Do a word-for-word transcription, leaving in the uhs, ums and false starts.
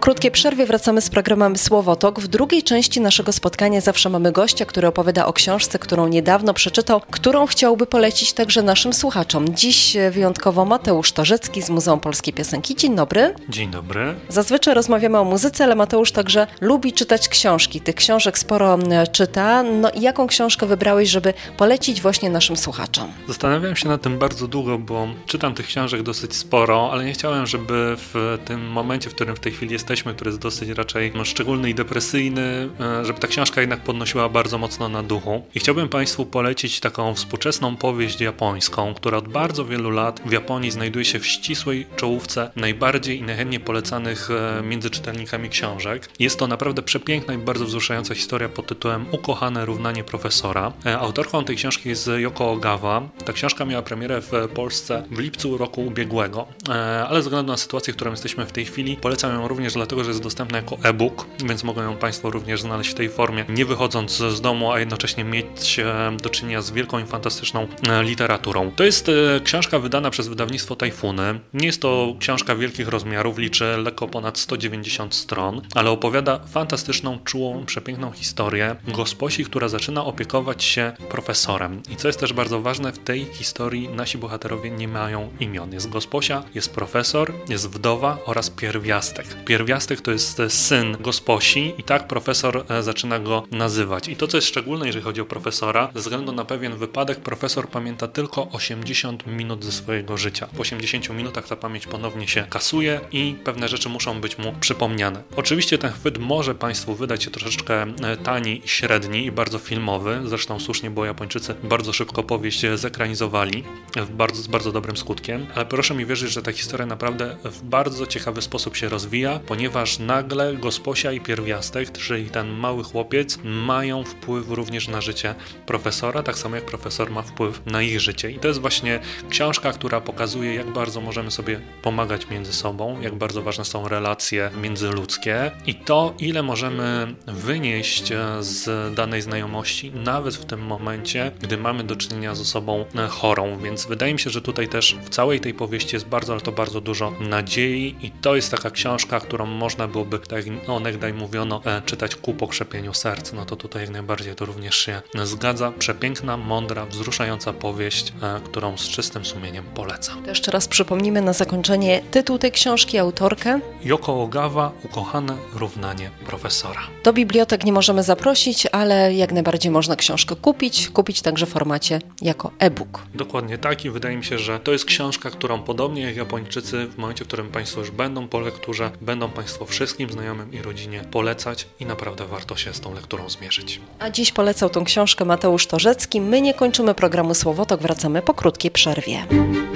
krótkiej przerwie wracamy z programem Słowotok. W drugiej części naszego spotkania zawsze mamy gościa, który opowiada o książce, którą niedawno przeczytał, którą chciałby polecić także naszym słuchaczom. Dziś wyjątkowo Mateusz Torzecki z Muzeum Polskiej Piosenki. Dzień dobry. Dzień dobry. Zazwyczaj rozmawiamy o muzyce, ale Mateusz także lubi czytać książki. Tych książek sporo czyta. No i jaką książkę wybrałeś, żeby polecić właśnie naszym słuchaczom? Zastanawiałem się nad tym bardzo długo, bo czytam tych książek dosyć sporo, ale nie chciałem, żeby w tym momencie, w którym w tej chwili jesteśmy, który jest dosyć raczej no, szczególny i depresyjny, żeby ta książka jednak podnosiła bardzo mocno na duchu. I chciałbym Państwu polecić taką współczesną powieść japońską, która od bardzo wielu lat w Japonii znajduje się w ścisłej czołówce najbardziej i najchętniej polecanych między czytelnikami książek. Jest to naprawdę przepiękna i bardzo wzruszająca historia pod tytułem Ukochane równanie profesora. Autorką tej książki jest Yoko Ogawa. Ta książka miała premierę w Polsce w lipcu roku ubiegłego, ale ze względu na sytuację, w którą jesteśmy w tej chwili, polecam ją również dlatego, że jest dostępna jako e-book, więc mogą ją Państwo również znaleźć w tej formie, nie wychodząc z domu, a jednocześnie mieć do czynienia z wielką i fantastyczną literaturą. To jest książka wydana przez wydawnictwo Tajfuny. Nie jest to książka wielkich rozmiarów, liczy lekko ponad sto dziewięćdziesiąt stron, ale opowiada fantastyczną, czułą, przepiękną historię gosposi, która zaczyna opiekować się profesorem. I co jest też bardzo ważne, w tej historii nasi bohaterowie nie mają imion. Jest gosposia, jest profesor, jest wdowa oraz pierwiastek. Pierwiastek to jest syn gosposi i tak profesor zaczyna go nazywać. I to, co jest szczególne, jeżeli chodzi o profesora, ze względu na pewien wypadek, profesor pamięta tylko osiemdziesiąt minut ze swojego życia. Po osiemdziesięciu minutach ta pamięć ponownie się kasuje i pewne rzeczy muszą być mu przypomniane. Oczywiście ten chwyt może Państwu wydać się troszeczkę tani i średni i bardzo filmowy. Zresztą słusznie, bo Japończycy bardzo szybko powieść zekranizowali w bardzo, z bardzo dobrym skutkiem. Ale proszę mi wierzyć, że ta historia naprawdę w bardzo ciekawy sposób się rozwija, ponieważ nagle gosposia i pierwiastek, czyli ten mały chłopiec, mają wpływ również na życie profesora, tak samo jak profesor ma wpływ na ich życie. I to jest właśnie książka, która pokazuje, jak bardzo możemy sobie pomagać między sobą, jak bardzo ważne są relacje międzyludzkie i to, ile możemy wynieść z danej znajomości, nawet w tym momencie, gdy mamy do czynienia z osobą chorą. Więc wydaje mi się, że tutaj też w całej tej powieści jest bardzo, ale to bardzo dużo nadziei i to jest taka książka, którą można byłoby, tak jak onegdaj mówiono, czytać ku pokrzepieniu serc. No to tutaj jak najbardziej to również się zgadza. Przepiękna, mądra, wzruszająca powieść, którą z czystym sumieniem polecam. To jeszcze raz przypomnimy na zakończenie tytuł tej książki, autorkę. Yoko Ogawa, Ukochane równanie profesora. Do bibliotek nie możemy zaprosić, ale jak najbardziej można książkę kupić, kupić także w formacie jako e-book. Dokładnie tak i wydaje mi się, że to jest książka, którą podobnie jak Japończycy, w momencie, w którym Państwo już będą po lekturze, będą Państwo wszystkim znajomym i rodzinie polecać i naprawdę warto się z tą lekturą zmierzyć. A dziś polecał tą książkę Mateusz Torzecki. My nie kończymy programu Słowotok, wracamy po krótkiej przerwie.